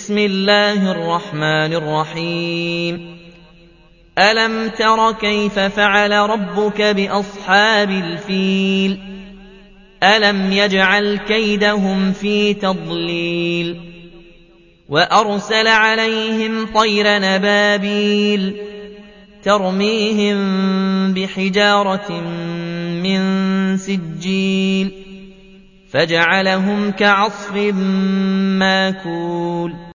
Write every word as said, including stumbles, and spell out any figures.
بسم الله الرحمن الرحيم ألم تر كيف فعل ربك بأصحاب الفيل ألم يجعل كيدهم في تضليل وأرسل عليهم طير نبابيل ترميهم بحجارة من سجيل فجعلهم كعصف ماكول